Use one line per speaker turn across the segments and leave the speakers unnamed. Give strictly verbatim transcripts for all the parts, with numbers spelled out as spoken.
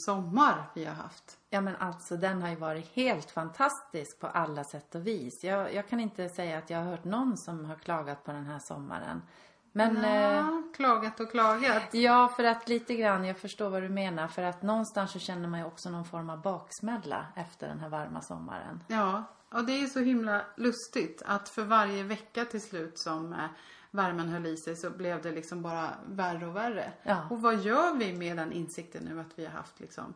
sommar vi har haft.
Ja, men alltså den har ju varit helt fantastisk på alla sätt och vis. Jag, jag kan inte säga att jag har hört någon som har klagat på den här sommaren. Men,
Nå,
eh,
klagat och klagat.
ja, för att lite grann, jag förstår vad du menar. För att någonstans så känner man ju också någon form av baksmälla efter den här varma sommaren.
Ja, och det är så himla lustigt att för varje vecka till slut som eh, värmen höll i sig så blev det liksom bara värre och värre.
Ja.
Och vad gör vi med den insikten nu att vi har haft liksom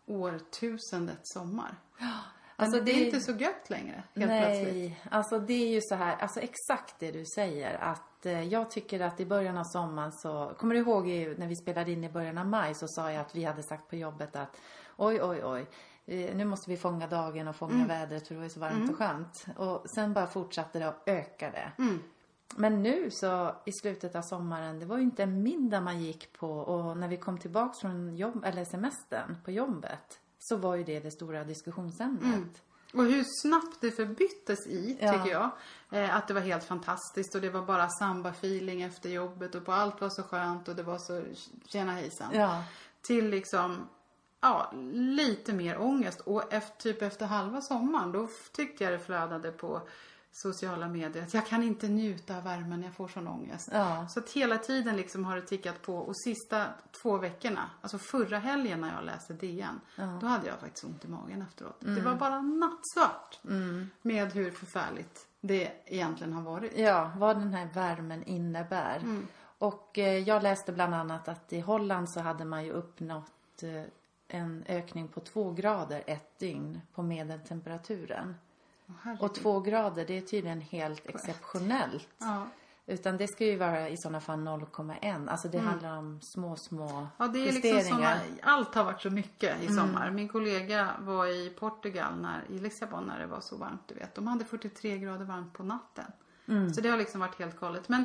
årtusendets sommar? Alltså
Alltså
det är
det-
inte så gött längre, helt
Nej,
plötsligt.
alltså det är ju så här, alltså exakt det du säger. Att eh, jag tycker att i början av sommaren så, kommer du ihåg ju, när vi spelade in i början av maj så sa jag att vi hade sagt på jobbet att oj, oj, oj. eh, Nu måste vi fånga dagen och fånga vädret för det var ju så varmt och skönt. Och sen bara fortsatte det och ökade. Men nu så i slutet av sommaren, det var ju inte en middag man gick på. Och när vi kom tillbaka från jobb, eller semestern på jobbet så var ju det det stora diskussionsämnet.
Och hur snabbt det förbyttes i,
Ja.
tycker jag. Eh, att det var helt fantastiskt och det var bara samba-feeling efter jobbet och på allt var så skönt och det var så tjena hejsan.
Ja.
Till liksom, ja, lite mer ångest. Och efter, typ efter halva sommaren, då f- tyckte jag det flödade på sociala medier. Att jag kan inte njuta av värmen, jag får sån ångest.
Ja.
Så att hela tiden liksom har det tickat på. Och sista två veckorna, alltså förra helgen när jag läste D N. Då hade jag faktiskt ont i magen efteråt. Det var bara nattsvart. Med hur förfärligt det egentligen har varit.
Ja, vad den här värmen innebär.
Mm.
Och eh, jag läste bland annat att i Holland så hade man ju uppnått eh, en ökning på två grader ett dygn på medeltemperaturen.
Herregud.
Och två grader, det är tydligen helt exceptionellt.
Ja.
Utan det ska ju vara i sådana fall noll komma ett. Alltså det handlar om små, små
Ja, det är liksom
justeringar.
såna, allt har varit så mycket i sommar. Min kollega var i Portugal, när, i Lissabon, när det var så varmt, du vet. De hade fyrtiotre grader varmt på natten. Så det har liksom varit helt galet. Men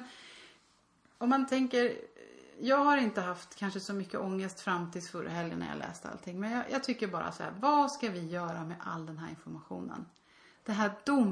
om man tänker, jag har inte haft kanske så mycket ångest fram tills förra helgen när jag läste allting. Men jag, jag tycker bara så här, vad ska vi göra med all den här informationen? Det här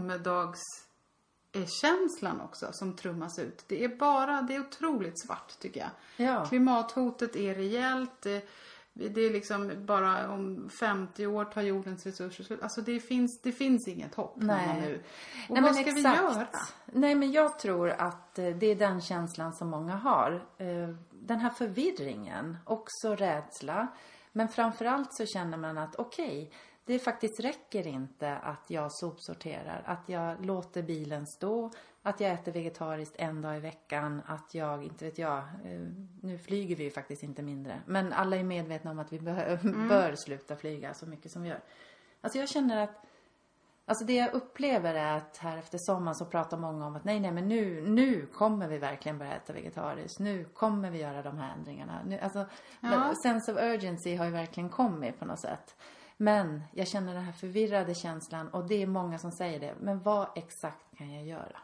domedagskänslan också som trummas ut. Det är bara, det är otroligt svart tycker jag.
Ja.
Klimathotet är rejält. Det, det är liksom bara om femtio år tar jordens resurser slut. Alltså det finns, det finns inget hopp.
Nej.
mamma, nu. Och
Nej,
vad
men
ska vi
exakt.
göra?
Nej, men jag tror att eh, det är den känslan som många har. Eh, Den här förvirringen, också rädsla. Men framförallt så känner man att okej, det faktiskt räcker inte att jag sopsorterar. Att jag låter bilen stå. Att jag äter vegetariskt en dag i veckan. Att jag, inte vet jag, eh, nu flyger vi ju faktiskt inte mindre. Men alla är medvetna om att vi bör, bör sluta flyga så mycket som vi gör. Alltså jag känner att Alltså det jag upplever är att här efter sommaren så pratar många om att nej, nej, men nu, nu kommer vi verkligen börja äta vegetariskt. Nu kommer vi göra de här ändringarna. Nu, alltså,
Ja.
sense of urgency har ju verkligen kommit på något sätt. Men jag känner den här förvirrade känslan och det är många som säger det. Men vad exakt kan jag göra?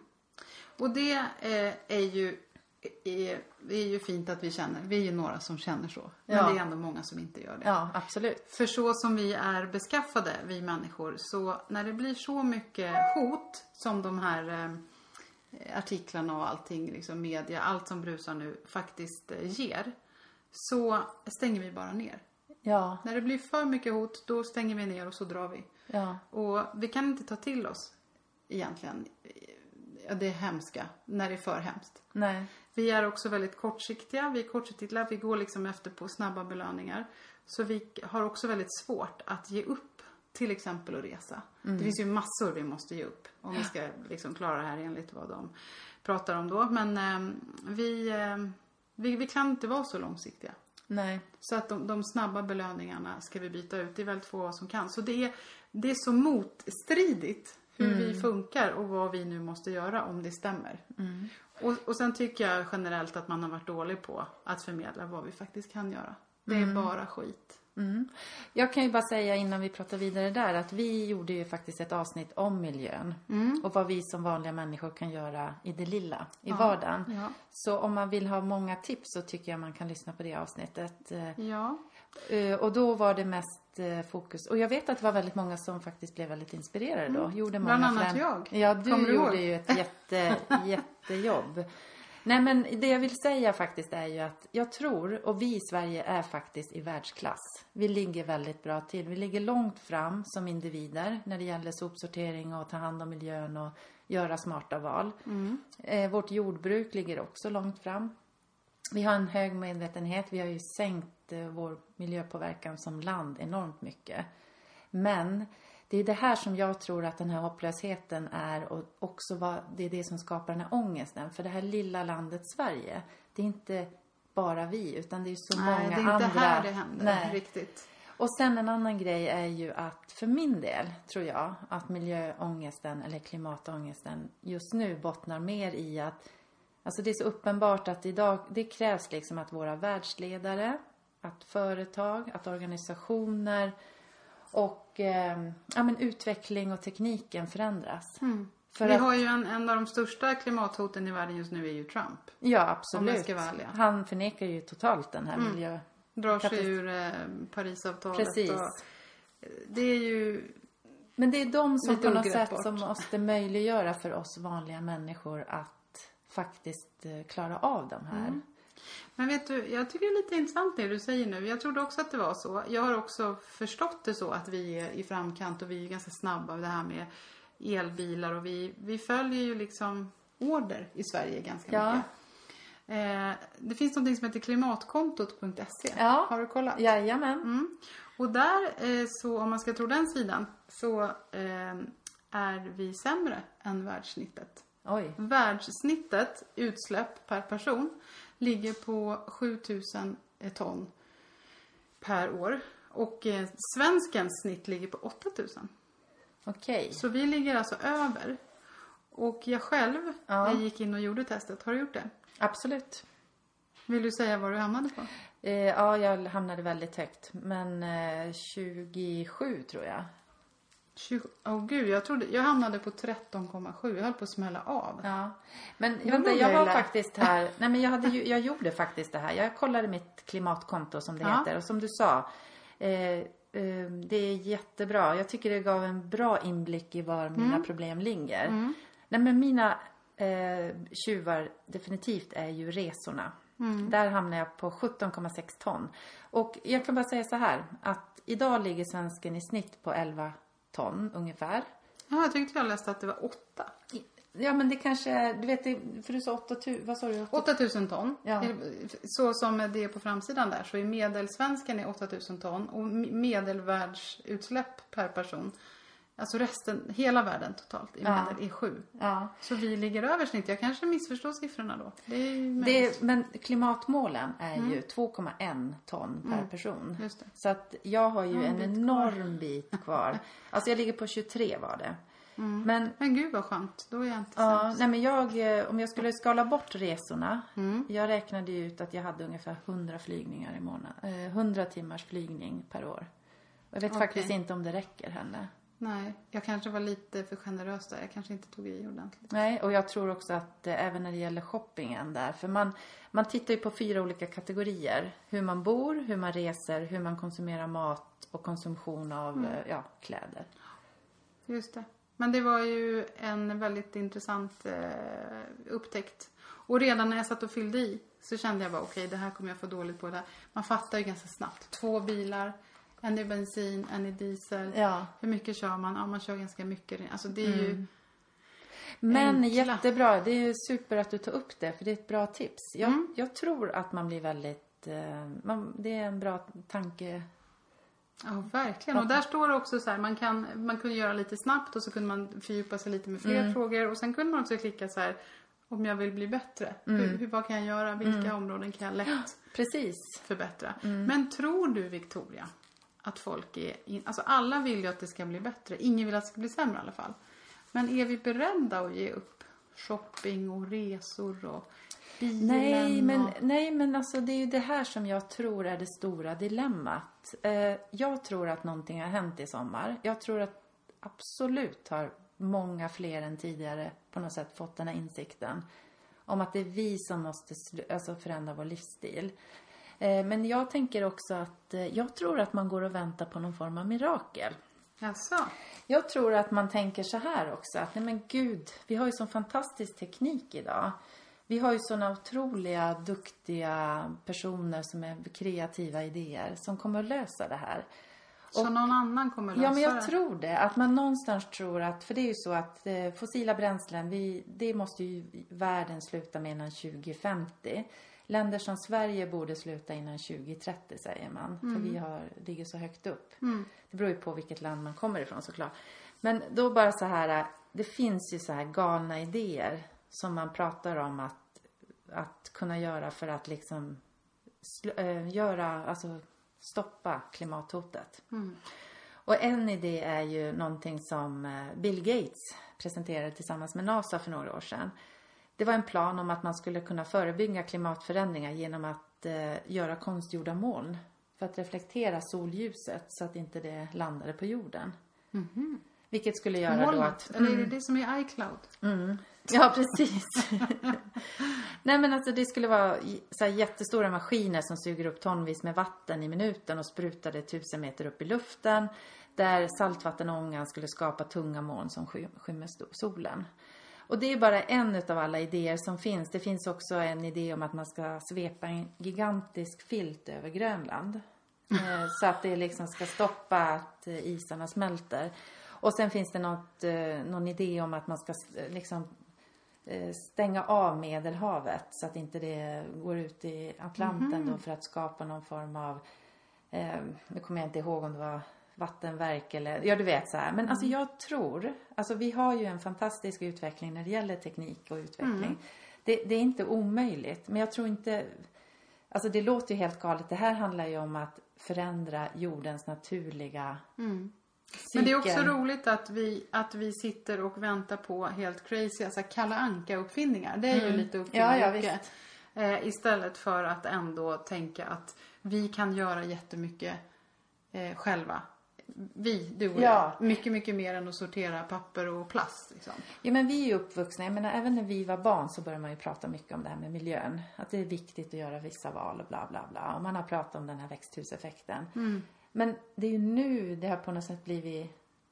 Och det eh, är ju är, det är ju fint att vi känner. Vi är ju några som känner så. Men
Ja.
det är ändå många som inte gör det.
Ja, absolut.
För så som vi är beskaffade, vi människor, så när det blir så mycket hot som de här eh, artiklarna och allting, liksom media, allt som brusar nu faktiskt eh, ger, så stänger vi bara ner.
Ja,
När det blir för mycket hot, då stänger vi ner och så drar vi.
ja,
Och vi kan inte ta till oss egentligen ja, det är hemska när det är för hemskt.
nej.
Vi är också väldigt kortsiktiga. Vi är kortsiktiga. Vi går liksom efter på snabba belöningar. Så vi har också väldigt svårt att ge upp. Till exempel att resa. Det finns ju massor vi måste ge upp. Om vi ska liksom klara det här enligt vad de pratar om då. Men eh, vi, eh, vi, vi kan inte vara så långsiktiga.
Nej.
Så att de, de snabba belöningarna ska vi byta ut. Det är väldigt få som kan. Så det är, det är så motstridigt hur vi funkar och vad vi nu måste göra om det stämmer. Och, och sen tycker jag generellt att man har varit dålig på att förmedla vad vi faktiskt kan göra. Det är bara skit.
Mm. Jag kan ju bara säga innan vi pratar vidare där att vi gjorde ju faktiskt ett avsnitt om miljön. Och vad vi som vanliga människor kan göra i det lilla, i vardagen.
Ja.
Så om man vill ha många tips så tycker jag man kan lyssna på det avsnittet.
Ja.
Eh, Och då var det mest eh, fokus. Och jag vet att det var väldigt många som faktiskt blev väldigt inspirerade då. Gjorde många
Bland annat
föränd-
jag.
Ja, du
Kommer du
gjorde
ihåg?
ju ett jätte, jättejobb. Nej, men det jag vill säga faktiskt är ju att jag tror, och vi i Sverige är faktiskt i världsklass. Vi ligger väldigt bra till. Vi ligger långt fram som individer när det gäller sopsortering och ta hand om miljön och göra smarta val. Mm. Eh, vårt jordbruk ligger också långt fram. Vi har en hög medvetenhet. Vi har ju sänkt eh, vår miljöpåverkan som land enormt mycket. Men det är det här som jag tror att den här hopplösheten är, och också vad, det är det som skapar den här ångesten. För det här lilla landet Sverige, det är inte bara vi, utan det är så
Nej,
många
det är inte
andra.
här det händer.
Nej.
Riktigt.
Och sen en annan grej är ju att för min del tror jag att miljöångesten eller klimatångesten just nu bottnar mer i att, alltså det är så uppenbart att idag, det krävs liksom att våra världsledare, att företag, att organisationer och eh, ja, men utveckling och tekniken förändras.
Mm.
För
Vi
att,
har ju en, en av de största klimathoten i världen just nu är ju Trump.
ja,
Om
absolut.
jag ska vara ärlig.
Han förnekar ju totalt den här
Mm.
miljö...
Drar sig ur eh, Parisavtalet.
Precis.
Och, det är ju...
Men det är de som
lite
på något
ogreppbart.
sätt som måste möjliggöra för oss vanliga människor att faktiskt eh, klara av de här.
Mm. Men vet du, jag tycker det är lite intressant det du säger nu. Jag trodde också att det var så. Jag har också förstått det så att vi är i framkant och vi är ganska snabba av det här med elbilar. Och vi, vi följer ju liksom order i Sverige ganska
Ja.
mycket. Eh, det finns något som heter klimatkontot punkt se.
Ja.
Har du kollat?
Jajamän.
Mm. Och där, eh, så om man ska tro den sidan, så eh, är vi sämre än världssnittet.
Oj.
Världssnittet utsläpp per person ligger på sjutusen ton per år. Och eh, svenskens snitt ligger på åttatusen.
Okej.
Så vi ligger alltså över. Och jag själv,
Ja.
jag gick in och gjorde testet. Har du gjort det?
Absolut.
Vill du säga vad du hamnade på?
Eh, ja, jag hamnade väldigt högt. Men eh, tjugosju tror jag.
tjugo Åh oh, gud, jag trodde, jag hamnade på tretton komma sju. Jag höll på att smälla av.
Ja. Men
Då
vänta,
låg
jag
jag
var
illa.
faktiskt här. Nej, men jag, hade ju, jag gjorde faktiskt det här. Jag kollade mitt klimatkonto som det
Ja.
heter. Och som du sa. Eh, eh, det är jättebra. Jag tycker det gav en bra inblick i var mina
Mm.
problem ligger.
Mm.
Nej, men mina eh, tjuvar definitivt är ju resorna.
Mm.
Där hamnar jag på sjutton komma sex ton. Och jag kan bara säga så här. Att idag ligger svensken i snitt på elva ton ungefär.
Ja, jag tyckte jag läste att det var åtta.
Ja, men det kanske, du vet, det, för du sa åtta tusen, vad sa du?
åttatusen ton.
Ja.
Så som det är på framsidan där. Så är medelsvensken är åttatusen ton. Och medelvärldsutsläpp per person. Alltså resten, hela världen totalt i
Ja.
medel är sju.
Ja.
Så vi ligger över snitt. Jag kanske missförstår siffrorna då. Det är ju
Det,
möjligt.
men klimatmålen är
Mm.
ju två komma ett ton per
Mm.
person.
Just det.
Så att jag har ju
Ja, en
en
bit kvar.
enorm bit kvar. Alltså jag ligger på tjugotre var det.
Mm.
Men
Men gud vad skönt. Då är jag inte
ja,
sämst.
nej men jag, eh, om jag skulle skala bort resorna.
Mm.
Jag räknade ju ut att jag hade ungefär hundra flygningar i månaden. Eh, hundra timmars flygning per år. Och jag vet
Okej.
faktiskt inte om det räcker heller.
Nej, jag kanske var lite för generös där. Jag kanske inte tog i ordentligt.
Nej, och jag tror också att eh, även när det gäller shoppingen där. För man, man tittar ju på fyra olika kategorier. Hur man bor, hur man reser, hur man konsumerar mat och konsumtion av
Mm.
eh, ja, kläder.
Just det. Men det var ju en väldigt intressant eh, upptäckt. Och redan när jag satt och fyllde i så kände jag bara okej, det här kommer jag få dåligt på. Det här. Man fattar ju ganska snabbt. Två bilar, en i bensin, en i diesel.
Ja.
Hur mycket kör man? Ja, man kör ganska mycket. Alltså det är ju...
Mm. Men
Enkla.
jättebra, det är ju super att du tar upp det. För det är ett bra tips. Jag,
Mm.
jag tror att man blir väldigt... Eh, man, det är en bra tanke.
Ja, verkligen. Och där står det också så här, man kan man kunde göra lite snabbt och så kunde man fördjupa sig lite med fler
Mm.
frågor. Och sen kunde man också klicka så här, om jag vill bli bättre.
Mm.
Hur, hur, vad kan jag göra? Vilka områden kan jag lätt
Precis.
förbättra?
Mm.
Men tror du, Victoria, att folk är... In, alltså alla vill ju att det ska bli bättre. Ingen vill att det ska bli sämre i alla fall. Men är vi beredda att ge upp shopping och resor och bilen?
Nej men,
och...
nej, men alltså det är ju det här som jag tror är det stora dilemmat. Eh, jag tror att någonting har hänt i sommar. Jag tror att absolut har många fler än tidigare på något sätt fått den här insikten. Om att det är vi som måste sl- alltså förändra vår livsstil. Eh, men jag tänker också att eh, jag tror att man går och väntar på någon form av mirakel.
Jaså?
Jag tror att man tänker så här också. Att nej men gud, vi har ju sån fantastisk teknik idag. vi har ju sådana otroliga, duktiga personer som är kreativa idéer som kommer att lösa det här.
Så
Och,
någon annan kommer lösa det?
Ja, men jag tror det. Att man någonstans tror att, för det är ju så att eh, fossila bränslen, vi, det måste ju världen sluta med innan tjugo femtio. Länder som Sverige borde sluta innan tjugo trettio, säger man. Mm. För vi har, ligger så högt upp. Mm. Det beror ju på vilket land man kommer ifrån, såklart. Men då bara så här, det finns ju så här galna idéer som man pratar om att, att kunna göra för att liksom sl- äh, göra, alltså stoppa klimathotet. Mm. Och en idé är ju någonting som Bill Gates presenterade tillsammans med NASA för några år sedan. Det var en plan om att man skulle kunna förebygga klimatförändringar genom att eh, göra konstgjorda moln. För att reflektera solljuset så att inte det landade på jorden. Mm-hmm. Vilket skulle göra
Molnet,
då att...
Mm. Eller är det det som är iCloud?
Mm. Ja, precis. Nej, men alltså det skulle vara så här jättestora maskiner som suger upp tonvis med vatten i minuten och sprutade tusen meter upp i luften. Där saltvattenångan skulle skapa tunga moln som skymmer solen. Och det är bara en av alla idéer som finns. Det finns också en idé om att man ska svepa en gigantisk filt över Grönland. Mm. Så att det liksom ska stoppa att isarna smälter. Och sen finns det något, någon idé om att man ska liksom stänga av Medelhavet. Så att inte det går ut i Atlanten mm. då för att skapa någon form av... Eh, nu kommer jag inte ihåg om det var... vattenverk eller, ja du vet så här. Men mm. alltså jag tror, alltså vi har ju en fantastisk utveckling när det gäller teknik och utveckling. Mm. Det, det är inte omöjligt, men jag tror inte, alltså det låter ju helt galet. Det här handlar ju om att förändra jordens naturliga mm.
Men det är också roligt att vi, att vi sitter och väntar på helt crazy, alltså Kalle Anka-uppfinningar. Det är mm. ju lite uppfinningar. Ja, ja, eh, istället för att ändå tänka att vi kan göra jättemycket eh, själva. Vi, du och ja. jag. Mycket, mycket mer än att sortera papper och plast. Liksom.
Ja, men vi är ju uppvuxna. Jag menar, även när vi var barn så började man ju prata mycket om det här med miljön. Att det är viktigt att göra vissa val och bla bla bla. Och man har pratat om den här växthuseffekten. Mm. Men det är ju nu det har på något sätt blivit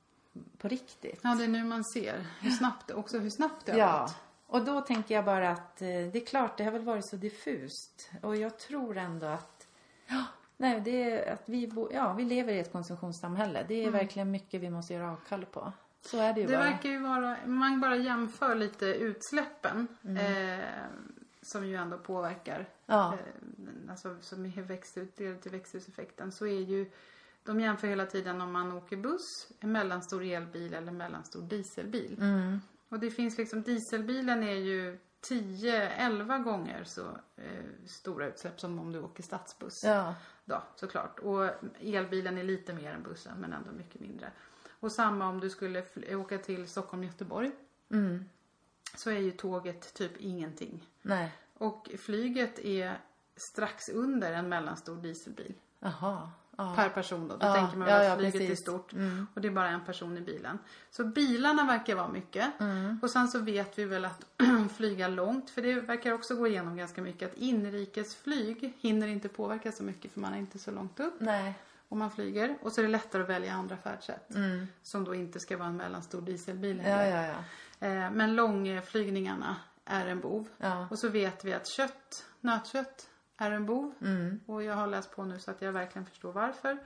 på riktigt.
Ja, det är nu man ser hur snabbt, också hur snabbt det har
ja.
gått.
Och då tänker jag bara att eh, det är klart, det har väl varit så diffust. Och jag tror ändå att... Nej, det är att vi, bo, ja, vi lever i ett konsumtionssamhälle. Det är mm. verkligen mycket vi måste göra avkall på. Så är det ju
det
bara.
Det verkar ju vara, man bara jämför lite utsläppen. Mm. Eh, som ju ändå påverkar.
Ja.
Eh, alltså som är växthus, det till växthuseffekten. Så är ju, de jämför hela tiden om man åker buss, en mellanstor elbil eller en mellanstor dieselbil. Mm. Och det finns liksom, dieselbilen är ju tio elva gånger så eh, stora utsläpp som om du åker stadsbuss.
Ja.
Då, såklart. Och elbilen är lite mer än bussen men ändå mycket mindre. Och samma om du skulle fl- åka till Stockholm, Göteborg. Mm. Så är ju tåget typ ingenting.
Nej.
Och flyget är strax under en mellanstor dieselbil.
Aha. Ja.
Per person då. Då
ja.
tänker man
ja,
att
ja,
flyget
precis.
är stort.
Mm.
Och det är bara en person i bilen. Så bilarna verkar vara mycket. Mm. Och sen så vet vi väl att flyga långt. För det verkar också gå igenom ganska mycket. Att inrikesflyg hinner inte påverka så mycket. För man är inte så långt upp.
Nej.
Om man flyger. Och så är det lättare att välja andra färdsätt. Mm. Som då inte ska vara en mellanstor dieselbil.
Ja, ja, ja.
Eh, men långflygningarna är en bov.
Ja.
Och så vet vi att kött, nötkött är en bov. Mm. Och jag har läst på nu så att jag verkligen förstår varför.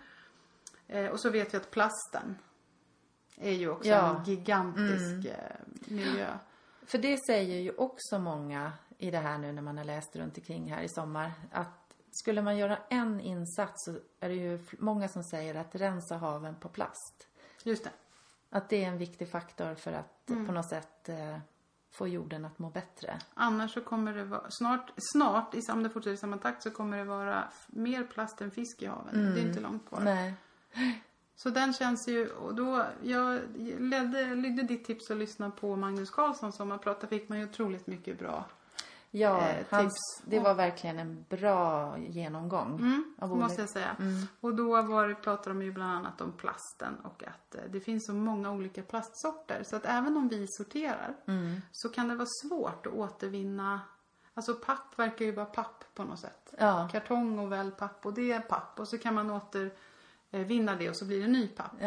Eh, och så vet vi att plasten är ju också
ja.
en gigantisk mm. eh, miljö.
För det säger ju också många i det här nu när man har läst runt omkring här i sommar. Att skulle man göra en insats så är det ju många som säger att rensa haven på plast.
Just det.
Att det är en viktig faktor för att mm. på något sätt eh, få jorden att må bättre.
Annars så kommer det vara, snart, snart om det fortsätter i samma takt så kommer det vara mer plast än fisk i haven. Mm. Det är inte långt kvar.
Nej.
Så den känns ju, och då, jag ledde, lydde ditt tips att lyssna på Magnus Carlsson som har pratat, fick man ju otroligt mycket bra
Ja,
eh,
hans,
tips.
det var verkligen en bra genomgång.
Mm, av måste jag säga. Mm. Och då var det, pratade de ju bland annat om plasten och att eh, det finns så många olika plastsorter. Så att även om vi sorterar mm. så kan det vara svårt att återvinna. Alltså papp verkar ju vara papp på något sätt.
Ja.
Kartong och wellpapp och det är papp. Och så kan man återvinna det och så blir det ny papp.
Ja.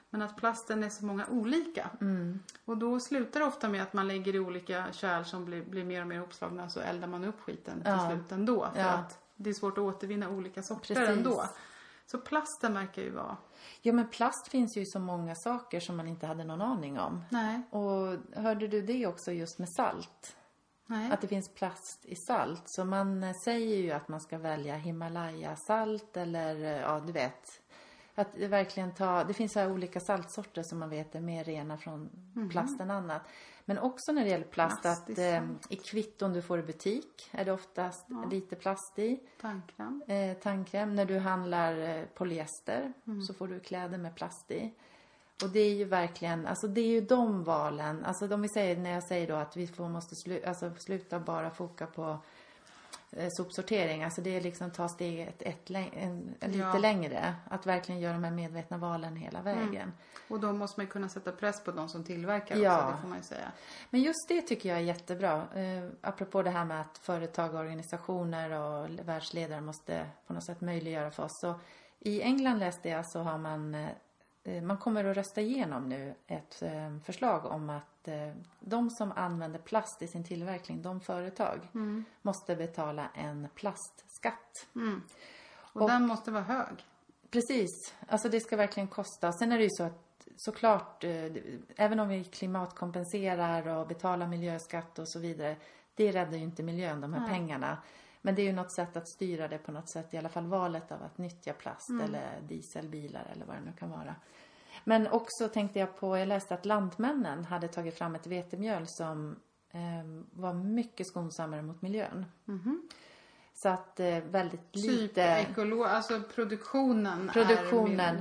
Men att plasten är så många olika.
Mm.
Och då slutar det ofta med att man lägger i olika kärl som blir, blir mer och mer uppslagna. Så eldar man upp skiten till
Ja.
slut ändå. För
Ja.
att det är svårt att återvinna olika sorter
Precis.
ändå. Så plasten verkar ju vara...
Ja, men plast finns ju i så många saker som man inte hade någon aning om.
Nej.
Och hörde du det också just med salt?
Nej.
Att det finns plast i salt. Så man säger ju att man ska välja Himalaya-salt eller, ja du vet. Att det verkligen ta, det finns så här olika saltsorter som man vet är mer rena från
Mhm.
plast än annat. Men också när det gäller plast,
Plast i
att eh,
salt.
i kvitton du får i butik är det oftast
Ja.
lite plast i.
Tandkräm.
Eh, tandkräm. När du handlar eh, polyester
Mm.
så får du kläder med plast i. Och det är ju verkligen, alltså det är ju de valen. Alltså om vi säger, när jag säger då att vi får, måste slu, alltså sluta bara foka på eh, sopsortering. Alltså det är liksom ta steget ett, läng- en, en lite
Ja.
längre. Att verkligen göra de här medvetna valen hela vägen.
Och då måste man ju kunna sätta press på de som tillverkar
Ja.
också, det får man ju säga.
Men just det tycker jag är jättebra. Eh, apropå det här med att företag, organisationer och världsledare måste på något sätt möjliggöra för oss. Så i England läste jag så har man, eh, man kommer att rösta igenom nu ett eh, förslag om att eh, de som använder plast i sin tillverkning, de företag,
Mm.
måste betala en plastskatt.
Mm. Och,
Och-
den måste vara hög.
Precis, alltså det ska verkligen kosta. Sen är det ju så att såklart, eh, även om vi klimatkompenserar och betalar miljöskatt och så vidare, det räddar ju inte miljön, de här
Nej.
pengarna. Men det är ju något sätt att styra det på något sätt, i alla fall valet av att nyttja plast
Mm.
eller dieselbilar eller vad det nu kan vara. Men också tänkte jag på, jag läste att Lantmännen hade tagit fram ett vetemjöl som eh, var mycket skonsammare mot miljön.
Mhm.
Så att eh, väldigt
Typ
lite...
ekolo- alltså produktionen,
Produktionen,
är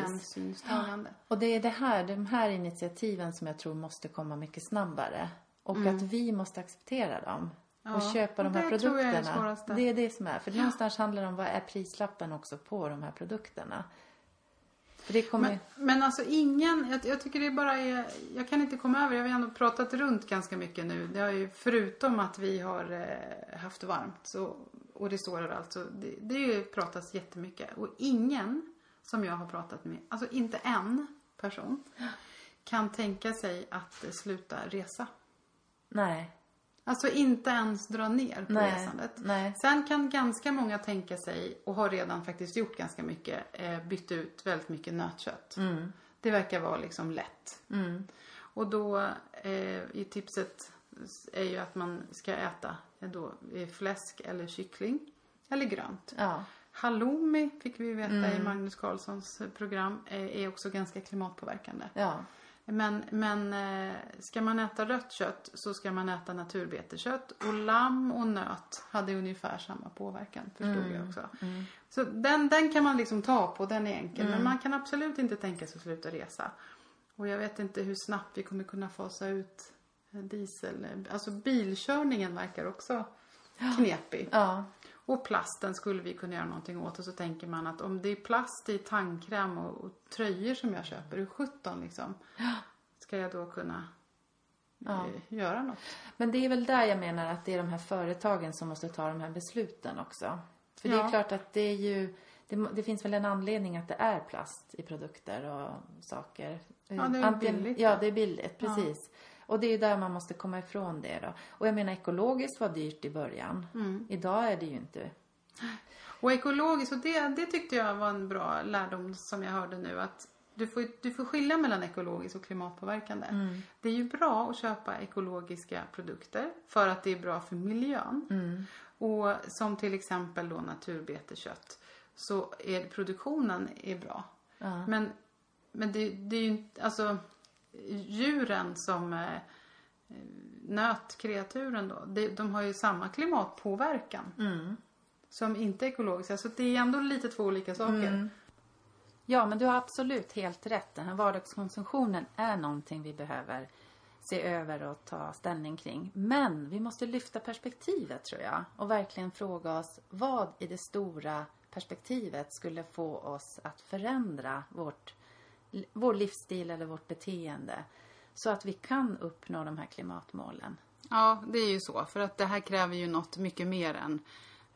precis.
miljöhänsynstagande.
Och det är det här, de här initiativen som jag tror måste komma mycket snabbare. Och
Mm.
att vi måste acceptera dem.
Ja,
Och köpa de
det
här
tror jag är det
produkterna.
svåraste.
Det är det som är. För någonstans handlar det om vad är prislappen också på de här produkterna. För det kommer...
Men, men alltså ingen, jag, jag tycker det bara är, jag kan inte komma över, jag har ju ändå pratat runt ganska mycket nu. Det har ju, förutom att vi har eh, haft varmt så, och det står överallt, så det, det är ju pratats jättemycket. Och ingen som jag har pratat med, alltså inte en person, kan tänka sig att eh, sluta resa.
Nej.
Alltså inte ens dra ner på
Nej.
resandet.
Nej.
Sen kan ganska många tänka sig, och har redan faktiskt gjort ganska mycket, eh, bytt ut väldigt mycket nötkött.
Mm.
Det verkar vara liksom lätt.
Mm.
Och då eh, i tipset är ju att man ska äta eh, då, eh, fläsk eller kyckling eller grönt.
Ja.
Halloumi fick vi veta
Mm.
i Magnus Carlssons eh, program eh, är också ganska klimatpåverkande.
Ja.
Men, men eh, ska man äta rött kött så ska man äta naturbeteskött. Och lamm och nöt hade ungefär samma påverkan, förstod
Mm.
jag också.
Mm.
Så den, den kan man liksom ta på, den är enkel.
Mm.
Men man kan absolut inte tänka sig att sluta resa. Och jag vet inte hur snabbt vi kommer kunna fasa ut eh, diesel. Alltså bilkörningen verkar också knepig.
Ja.
Och plasten skulle vi kunna göra någonting åt. Och så tänker man att om det är plast i tandkräm och, och tröjor som jag köper, hur sjutton liksom. Ska jag då kunna
Ja.
eh, göra något?
Men det är väl där jag menar att det är de här företagen som måste ta de här besluten också. För det är
Ja.
klart att det är ju, det, det finns väl en anledning att det är plast i produkter och saker.
Ja, det är billigt.
Ja, det är billigt, precis. Och det är ju där man måste komma ifrån det då. Och jag menar, ekologiskt var dyrt i början.
Mm.
Idag är det ju inte.
Och ekologiskt, och det, det tyckte jag var en bra lärdom som jag hörde nu. Att du får, du får skilja mellan ekologiskt och klimatpåverkande.
Mm.
Det är ju bra att köpa ekologiska produkter för att det är bra för miljön.
Mm.
Och som till exempel då naturbeteskött, så är produktionen är bra.
Ja.
Men, men det, det är ju inte, alltså djuren som eh, nötkreaturen då, de, de har ju samma klimatpåverkan
Mm.
som inte är ekologiska. Så det är ändå lite två olika saker.
Mm. Ja, men du har absolut helt rätt. Den här vardagskonsumtionen är någonting vi behöver se över och ta ställning kring. Men vi måste lyfta perspektivet, tror jag. Och verkligen fråga oss vad i det stora perspektivet skulle få oss att förändra vårt, vår livsstil eller vårt beteende. Så att vi kan uppnå de här klimatmålen.
Ja, det är ju så. För att det här kräver ju något mycket mer än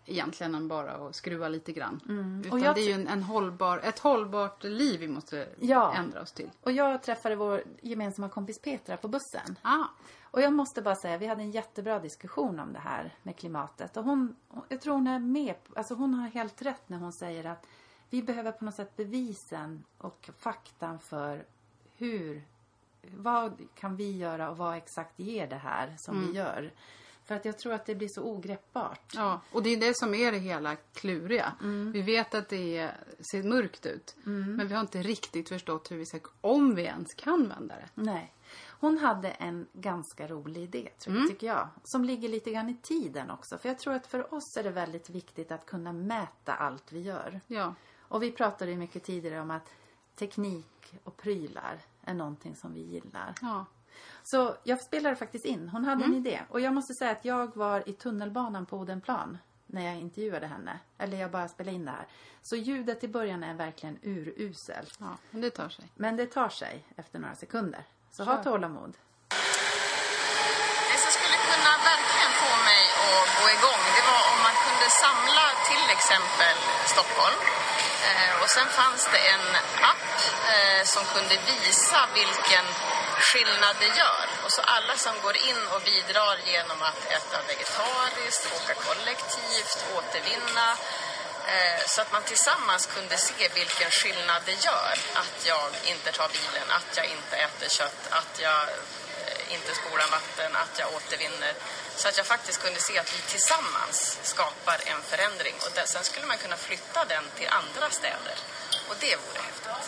egentligen än bara att skruva lite grann.
Mm.
Utan
Och jag
det är ju en, en hållbar, ett hållbart liv vi måste
Ja.
ändra oss till.
Och jag träffade vår gemensamma kompis Petra på bussen.
Ah.
Och jag måste bara säga, vi hade en jättebra diskussion om det här med klimatet. Och hon, jag tror hon är med, alltså hon har helt rätt när hon säger att vi behöver på något sätt bevisen och faktan för hur, vad kan vi göra och vad exakt ger det här som
Mm.
vi gör. För att jag tror att det blir så ogreppbart.
Ja, och det är det som är det hela kluriga.
Mm.
Vi vet att det är, ser mörkt ut.
Mm.
Men vi har inte riktigt förstått hur vi ska, om vi ens kan vända det.
Nej. Hon hade en ganska rolig idé, tror jag,
Mm.
tycker jag. Som ligger lite grann i tiden också. För jag tror att för oss är det väldigt viktigt att kunna mäta allt vi gör.
Ja.
Och vi pratade ju mycket tidigare om att teknik och prylar är någonting som vi gillar.
Ja.
Så jag spelade faktiskt in. Hon hade
Mm.
en idé. Och jag måste säga att jag var i tunnelbanan på Odenplan när jag intervjuade henne. Eller jag bara spelade in det här. Så ljudet i början är verkligen uruselt.
Ja, men det tar sig.
Men det tar sig efter några sekunder. Så
Kör.
ha tålamod.
Det som skulle kunna verkligen få mig att gå igång, det var om man kunde samla till exempel Stockholm. Eh, och sen fanns det en app eh, som kunde visa vilken skillnad det gör. Och så alla som går in och bidrar genom att äta vegetariskt, åka kollektivt, återvinna. Eh, så att man tillsammans kunde se vilken skillnad det gör att jag inte tar bilen, att jag inte äter kött, att jag eh, inte spolar vatten, att jag återvinner. Så att jag faktiskt kunde se att vi tillsammans skapar en förändring. Och där, sen skulle man kunna flytta den till andra städer. Och det vore häftigt.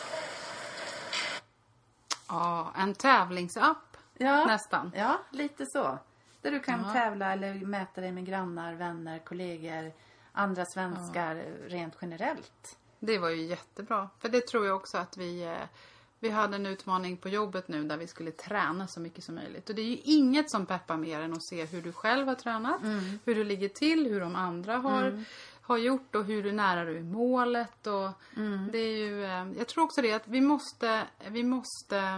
Ja, en tävlingsapp
Ja,
nästan.
ja, lite så. Där du kan
Ja.
tävla eller mäta dig med grannar, vänner, kollegor, andra svenskar rent generellt.
Det var ju jättebra. För det tror jag också att vi... eh, Vi hade en utmaning på jobbet nu där vi skulle träna så mycket som möjligt. Och det är ju inget som peppar mer än att se hur du själv har tränat.
Mm.
Hur du ligger till, hur de andra har,
Mm.
har gjort och hur du nära du är målet. Och
Mm.
det är ju, eh, jag tror också det att vi måste, vi måste,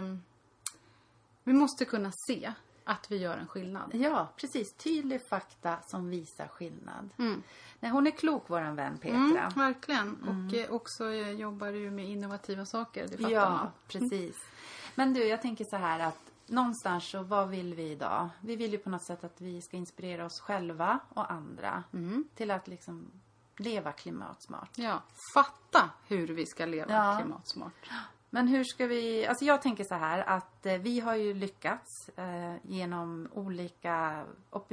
vi måste kunna se att vi gör en skillnad.
Ja, precis. Tydlig fakta som visar skillnad.
Mm.
Nej, hon är klok, våran vän Petra.
Mm, verkligen. Och eh, också eh, jobbar ju med innovativa saker. Det fattar
Ja,
man.
precis. Men du, jag tänker så här att någonstans så vad vill vi idag? Vi vill ju på något sätt att vi ska inspirera oss själva och andra
Mm.
till att liksom leva klimatsmart.
Ja, fatta hur vi ska leva
Ja.
klimatsmart.
Men hur ska vi, alltså jag tänker så här att eh, vi har ju lyckats eh, genom olika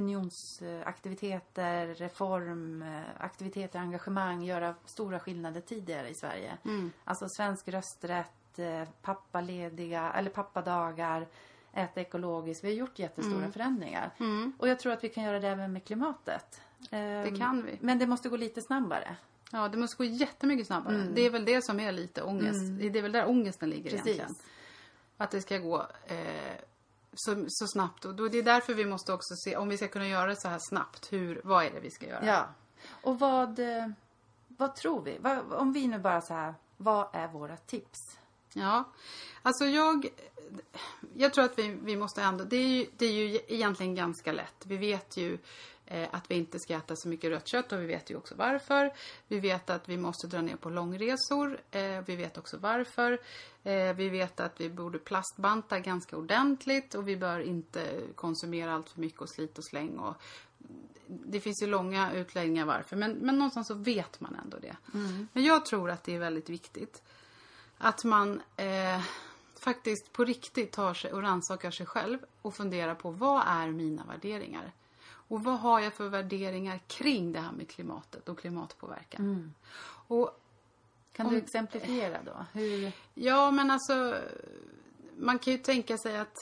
opinionsaktiviteter, reformaktiviteter, engagemang göra stora skillnader tidigare i Sverige.
Mm.
Alltså svensk rösträtt, eh, pappalediga eller pappadagar, äta ekologiskt. Vi har gjort jättestora
Mm.
förändringar.
Mm.
Och jag tror att vi kan göra det även med klimatet. Ehm,
Det kan vi.
Men det måste gå lite snabbare.
Ja, det måste gå jättemycket snabbare.
Mm.
Det är väl det som är lite ångest.
Mm.
Det är väl där ångesten ligger
Precis.
egentligen. Att det ska gå eh, så, så snabbt. Och då, det är därför vi måste också se, om vi ska kunna göra det så här snabbt, hur, vad är det vi ska göra?
Ja. Och vad, eh, vad tror vi? Vad, om vi nu bara så här, vad är våra tips?
Ja, alltså jag, jag tror att vi, vi måste ändå, det är, ju, det är ju egentligen ganska lätt. Vi vet ju eh, att vi inte ska äta så mycket rött kött och vi vet ju också varför. Vi vet att vi måste dra ner på långresor, eh, vi vet också varför. Eh, vi vet att vi borde plastbanta ganska ordentligt och vi bör inte konsumera allt för mycket och slit och släng. Och det finns ju långa utläggningar varför, men, men någonstans så vet man ändå det.
Mm.
Men jag tror att det är väldigt viktigt att man eh, faktiskt på riktigt tar sig och rannsakar sig själv och funderar på vad är mina värderingar? Och vad har jag för värderingar kring det här med klimatet och klimatpåverkan?
Mm.
Och
Kan
Om-
du exemplifiera då? Hur?
ja, men alltså man kan ju tänka sig att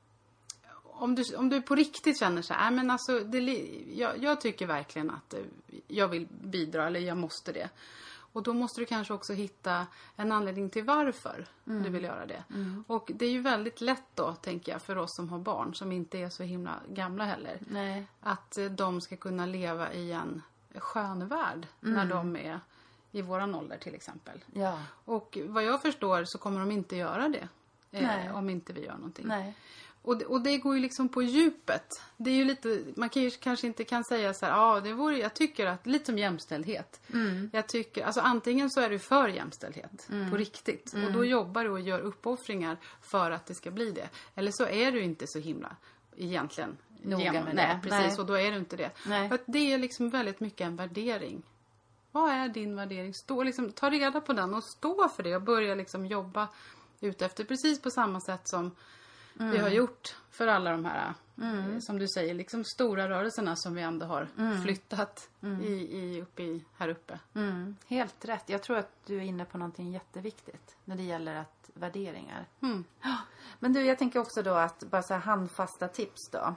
om du, om du på riktigt känner så här, men alltså det, li- jag, jag tycker verkligen att eh, jag vill bidra eller jag måste det. Och då måste du kanske också hitta en anledning till varför du vill göra det.
Mm.
Och det är ju väldigt lätt då, tänker jag, för oss som har barn som inte är så himla gamla heller.
Nej.
Att eh, de ska kunna leva i en skön värld när
Mm.
de är i våran ålder till exempel.
Ja.
Och vad jag förstår så kommer de inte göra det.
Nej.
Eh, om inte vi gör någonting.
Nej.
Och det, och det går ju liksom på djupet. Det är ju lite, man kan ju, kanske inte kan säga så här, ja, det vore, jag tycker att, lite som jämställdhet.
Mm.
Jag tycker, alltså antingen så är du för jämställdhet,
Mm.
på riktigt.
Mm.
Och då jobbar du och gör uppoffringar för att det ska bli det. Eller så är du inte så himla, egentligen.
Noga
Genom,
med
nej,
det.
precis,
Nej.
och då är du inte det.
Nej.
För att det är liksom väldigt mycket en värdering. Vad är din värdering? Stå, liksom, ta reda på den och stå för det och börja liksom jobba ut efter, precis på samma sätt som mm. vi har gjort för alla de här, mm. eh, som du säger, liksom stora rörelserna som vi ändå har mm. flyttat mm. I, i, upp i, här uppe.
Mm. Helt rätt. Jag tror att du är inne på någonting jätteviktigt när det gäller att värderingar.
Mm.
Men du, jag tänker också då att bara så här handfasta tips då.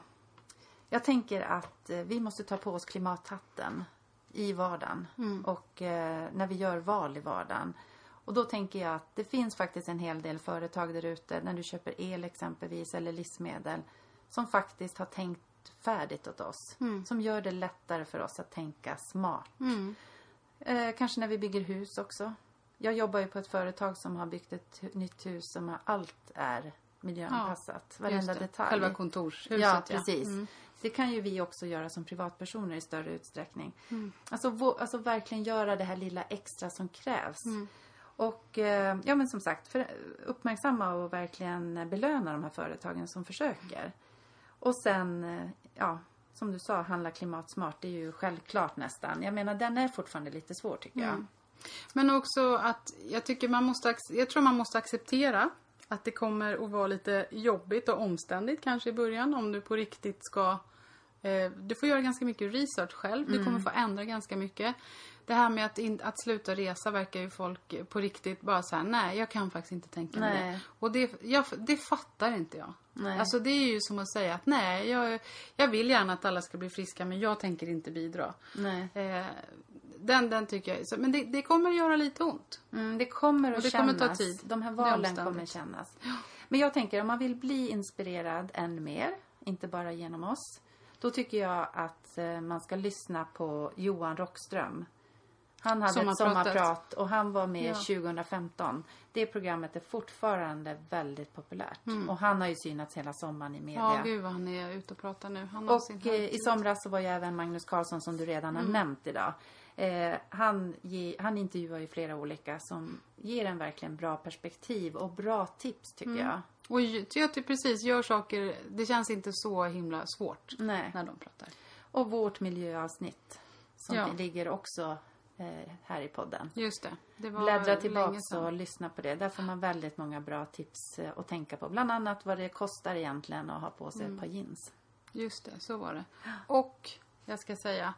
Jag tänker att eh, vi måste ta på oss klimathatten i vardagen mm. och eh, när vi gör val i vardagen. Och då tänker jag att det finns faktiskt en hel del företag där ute, när du köper el exempelvis eller livsmedel, som faktiskt har tänkt färdigt åt oss. Mm. Som gör det lättare för oss att tänka smart. Mm. Eh, kanske när vi bygger hus också. Jag jobbar ju på ett företag som har byggt ett nytt hus som allt är miljöanpassat. Ja, varenda detalj.
Själva kontorshuset.
Ja, precis. Ja. Mm. Det kan ju vi också göra som privatpersoner i större utsträckning. Mm. Alltså, vå, alltså verkligen göra det här lilla extra som krävs. Mm. Och eh, ja, men som sagt, för, uppmärksamma och verkligen belöna de här företagen som försöker. Och sen, eh, ja, som du sa, handla klimatsmart. Det är ju självklart nästan. Jag menar, den är fortfarande lite svår tycker jag.
Mm. Men också att jag tycker man måste, jag tror man måste acceptera att det kommer att vara lite jobbigt och omständigt kanske i början om du på riktigt ska... Eh, du får göra ganska mycket research själv. Mm. Du kommer få ändra ganska mycket. Det här med att, in, att sluta resa verkar ju folk på riktigt bara säga nej, jag kan faktiskt inte tänka mig det. Och det, jag, det fattar inte jag. Nej. Alltså det är ju som att säga att nej, jag, jag vill gärna att alla ska bli friska men jag tänker inte bidra.
Nej.
Eh, den, den tycker jag, så, men det, det kommer göra lite ont.
Mm, det kommer att
det
kännas.
Kommer ta tid.
De här valen kommer att kännas. Men jag tänker, om man vill bli inspirerad än mer, inte bara genom oss, då tycker jag att eh, man ska lyssna på Johan Rockström. Han hade ett sommarprat och han var med ja. tjugo femton. Det programmet är fortfarande väldigt populärt. Mm. Och han har ju synats hela sommaren i media.
Ja, gud vad han är ute och pratar nu. Han har
och sin eh, i somras så var ju även Magnus Carlsson som du redan har mm. nämnt idag. Eh, han, ge, han intervjuar ju flera olika som ger en verkligen bra perspektiv och bra tips tycker mm. jag.
Och jag tycker precis, gör saker, det känns inte så himla svårt.
Nej.
När de pratar.
Och vårt miljöavsnitt som
ja.
ligger också eh, här i podden.
Just det. Det var
Bläddra tillbaka och lyssna på det. Där får man väldigt många bra tips eh, att tänka på. Bland annat vad det kostar egentligen att ha på sig mm. ett par jeans.
Just det, så var det. Och jag ska säga,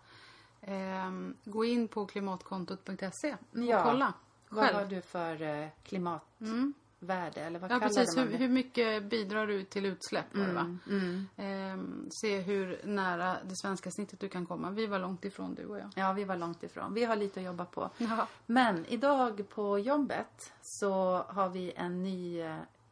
eh, gå in på klimatkontot punkt se och
ja.
kolla.
Vad själv. Har du för eh, klimat... Mm. värde eller vad
ja,
kallar
precis.
man
hur, hur mycket bidrar du till utsläpp mm, va? Mm. Ehm, se hur nära det svenska snittet du kan komma. Vi var långt ifrån, du och jag.
Ja, vi var långt ifrån. Vi har lite att jobba på.
Ja.
Men idag på jobbet så har vi en ny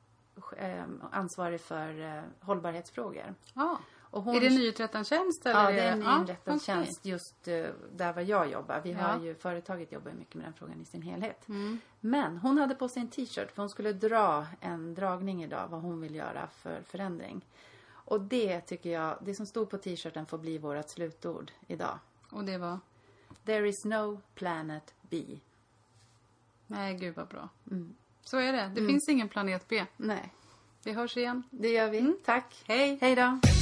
eh, ansvarig för eh, hållbarhetsfrågor.
Ja.
Och hon...
Är det nyinrättad tjänst? Eller
ja, det är en nyinrättad
ja,
tjänst
okay.
just uh, där var jag jobbar. Vi
ja.
har ju, företaget jobbar mycket med den frågan i sin helhet.
Mm.
Men hon hade på sig en t-shirt för hon skulle dra en dragning idag vad hon vill göra för förändring. Och det tycker jag, det som stod på t-shirten får bli vårat slutord idag.
Och det var?
There is no planet B.
Nej, gud vad bra.
Mm.
Så är det. Det
mm.
finns ingen planet B.
Nej.
Vi hörs igen.
Det gör vi.
Mm.
Tack.
Hej.
Hej då.